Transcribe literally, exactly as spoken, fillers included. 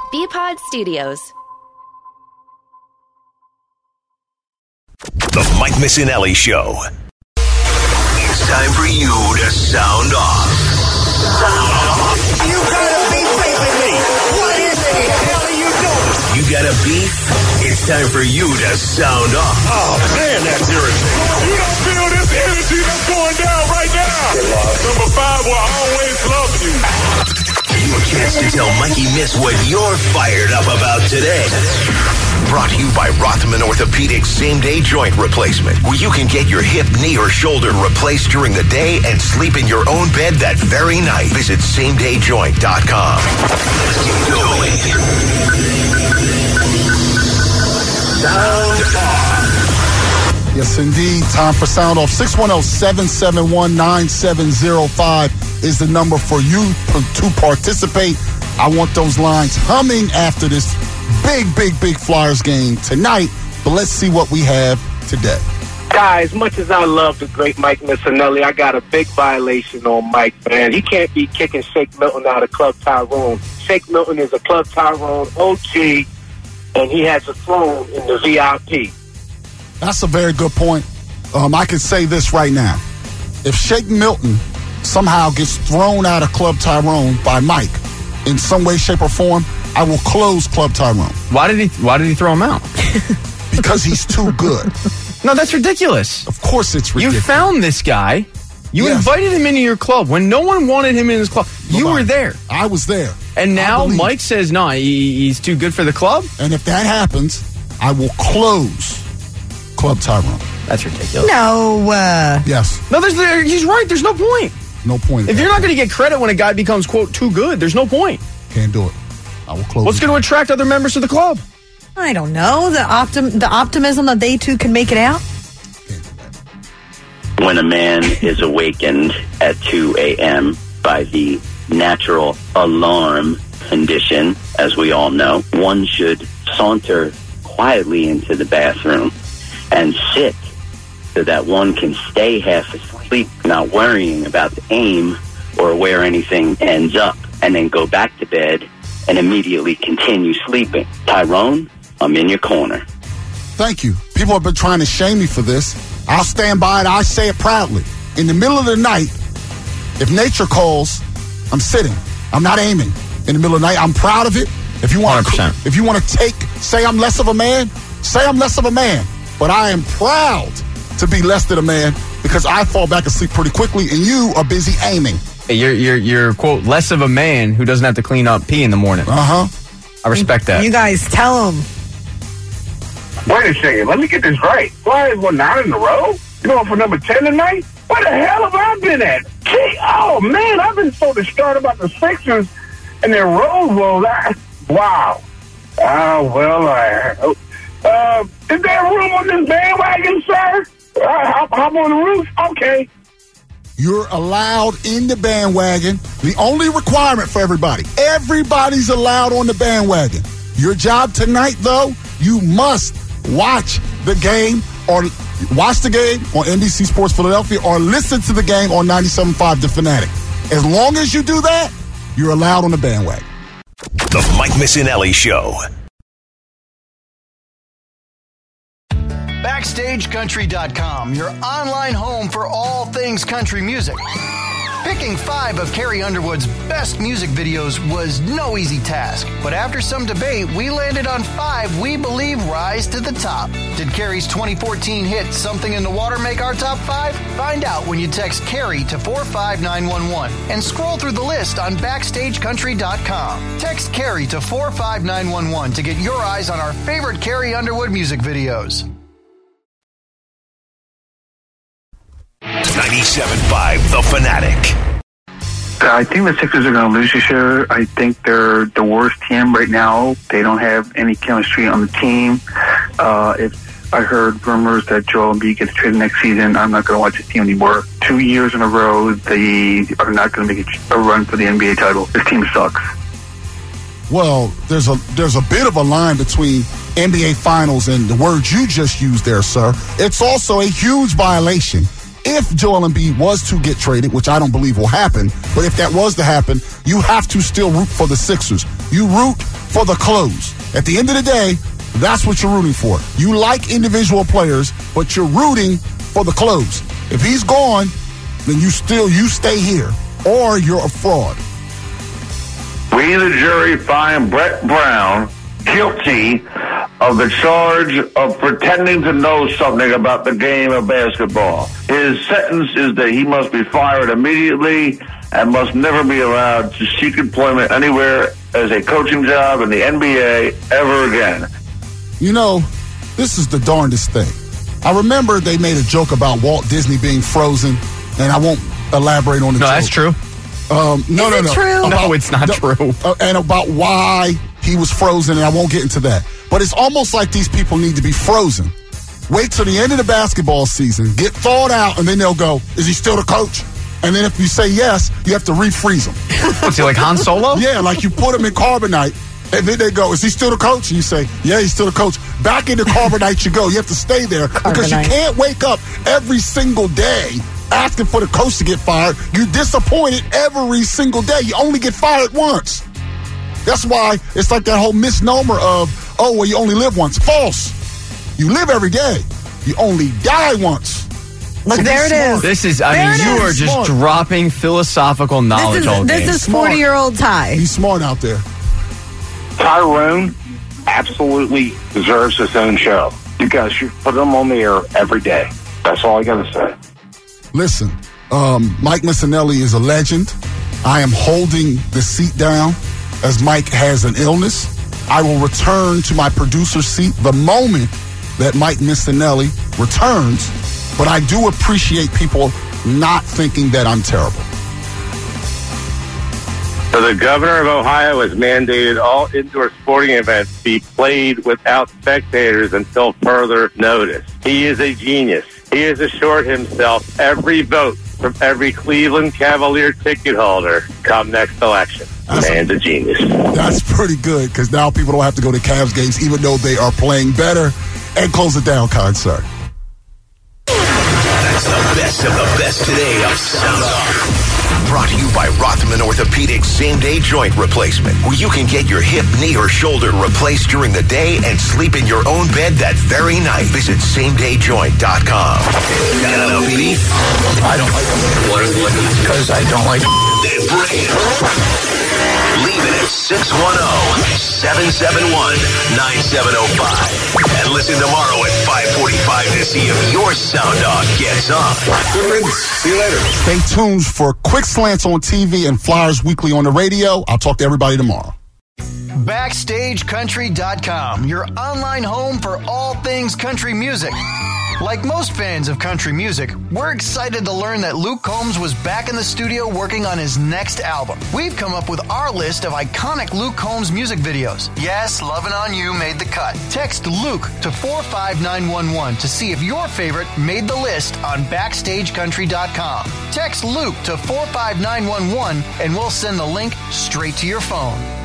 B-Pod Studios. The Mike Missinelli Show. It's time for you to sound off. Sound off. You gotta be raping me. What is it? The hell are you doing? You got a beef? It's time for you to sound off. Oh, man, that's irritating. You don't feel this energy that's going down right now. Number five will always love you. Your chance to tell Mikey Miss what you're fired up about today. Brought to you by Rothman Orthopedics Same-Day Joint Replacement, where you can get your hip, knee, or shoulder replaced during the day and sleep in your own bed that very night. Visit same day joint dot com. Let's get going. Sound off. Yes, indeed. Time for Sound Off. six one zero, seven seven one, nine seven zero five is the number for you to participate. I want those lines humming after this big, big, big Flyers game tonight. But let's see what we have today. Guys, as much as I love the great Mike Missinelli, I got a big violation on Mike, man. He can't be kicking Shake Milton out of Club Tyrone. Shake Milton is a Club Tyrone O G, and he has a throne in the V I P. That's a very good point. Um, I can say this right now. If Shake Milton somehow gets thrown out of Club Tyrone by Mike in some way, shape, or form, I will close Club Tyrone. Why did he Why did he throw him out? Because he's too good. No, that's ridiculous. Of course it's ridiculous. You found this guy. You Yeah. invited him into your club. When no one wanted him in his club, you Nobody. were there. I was there. And now believe. Mike says, no, he, he's too good for the club? And if that happens, I will close Club Tyrone. That's ridiculous. No. Uh, Yes. No, there's, there, he's right. There's no point. No point. If you're not going to get credit when a guy becomes, quote, too good, there's no point. Can't do it. I will close What's it. going to attract other members of the club? I don't know. The optim- the optimism that they too can make it out. When a man is awakened at two a.m. by the natural alarm condition, as we all know, one should saunter quietly into the bathroom and sit so that one can stay half asleep, not worrying about the aim or where anything ends up, and then go back to bed and immediately continue sleeping. Tyrone, I'm in your corner. Thank you. People have been trying to shame me for this. I'll stand by it. I say it proudly. In the middle of the night, if nature calls, I'm sitting. I'm not aiming. In the middle of the night, I'm proud of it. If you want one hundred percent. to, if you want to take, say I'm less of a man, say I'm less of a man. But I am proud to be less than a man because I fall back asleep pretty quickly, and you are busy aiming. Hey, you're, you're, you're, quote, less of a man who doesn't have to clean up pee in the morning. Uh huh. I respect that. You guys tell them. Wait a second. Let me get this right. Flyers won nine in a row? You going for number ten tonight? Where the hell have I been at? Gee, oh, man, I've been so distraught about the Sixers and their road woes. I, wow. Oh, well, I... Uh, is there room on this bandwagon, sir? Uh, hop, hop on the roof? Okay. You're allowed in the bandwagon. The only requirement for everybody, everybody's allowed on the bandwagon. Your job tonight, though, you must watch the game or watch the game on N B C Sports Philadelphia or listen to the game on ninety-seven point five The Fanatic. As long as you do that, you're allowed on the bandwagon. The Mike Missinelli Show. Backstage Country dot com, your online home for all things country music. Picking five of Carrie Underwood's best music videos was no easy task, but after some debate, we landed on five we believe rise to the top. Did Carrie's twenty fourteen hit Something in the Water make our top five? Find out when you text Carrie to four five nine one one and scroll through the list on Backstage Country dot com. Text Carrie to four five nine one one to get your eyes on our favorite Carrie Underwood music videos. ninety-seven point five The Fanatic. I think the Sixers are going to lose this year. I think they're the worst team right now. They don't have any chemistry on the team. Uh, if I heard rumors that Joel Embiid gets traded next season, I'm not going to watch this team anymore. Two years in a row, they are not going to make a run for the N B A title. This team sucks. Well, there's a there's a bit of a line between N B A Finals and the words you just used there, sir. It's also a huge violation if Joel Embiid was to get traded, which I don't believe will happen, but if that was to happen, you have to still root for the Sixers. You root for the close. At the end of the day, that's what you're rooting for. You like individual players, but you're rooting for the close. If he's gone, then you still, you stay here, or you're a fraud. We, the jury, find Brett Brown guilty of the charge of pretending to know something about the game of basketball. His sentence is that he must be fired immediately and must never be allowed to seek employment anywhere as a coaching job in the N B A ever again. You know, this is the darndest thing. I remember they made a joke about Walt Disney being frozen, and I won't elaborate on the no, joke. No, that's true. Um, no, is no, it no. True? About, no, it's not the, true. Uh, and about why he was frozen, and I won't get into that. But it's almost like these people need to be frozen. Wait till the end of the basketball season, get thawed out, and then they'll go, is he still the coach? And then if you say yes, you have to refreeze him. What's he, like Han Solo? Yeah, like you put him in carbonite, and then they go, is he still the coach? And you say, yeah, he's still the coach. Back into carbonite you go. You have to stay there Carbonite. Because you can't wake up every single day asking for the coach to get fired. You're disappointed every single day. You only get fired once. That's why it's like that whole misnomer of, oh, well, you only live once. False. You live every day. You only die once. Look, So there be it smart. is. This is, I There mean, it you is. are just Smart. dropping philosophical knowledge This all is, day. this is Smart. forty-year-old Ty. He's smart out there. Tyrone absolutely deserves his own show. You guys should put him on the air every day. That's all I got to say. Listen, um, Mike Missanelli is a legend. I am holding the seat down as Mike has an illness. I will return to my producer seat the moment that Mike Missanelli returns, but I do appreciate people not thinking that I'm terrible. So the governor of Ohio has mandated all indoor sporting events be played without spectators until further notice. He is a genius. He has assured himself every vote from every Cleveland Cavalier ticket holder come next election. That's Man's a, a genius. That's pretty good, because now people don't have to go to Cavs games even though they are playing better. And close it down, kind sir. That's the best of the best today of Sound Off. Brought to you by Rothman Orthopedics Same-Day Joint Replacement, where you can get your hip, knee, or shoulder replaced during the day and sleep in your own bed that very night. Visit same day joint dot com. Got a beef? I don't like it. What is it? Because I don't like it. Then bring it. Leave it at six one zero, seven seven one, nine seven zero five. And listen tomorrow at five forty-five to see if your sound dog gets on. Good riddance. See you later. Stay tuned for Quick Slants on T V and Flyers Weekly on the radio. I'll talk to everybody tomorrow. Backstage Country dot com, your online home for all things country music. Like most fans of country music, we're excited to learn that Luke Combs was back in the studio working on his next album. We've come up with our list of iconic Luke Combs music videos. Yes, Lovin' On You made the cut. Text Luke to four five nine one one to see if your favorite made the list on Backstage Country dot com. Text Luke to four five nine one one and we'll send the link straight to your phone.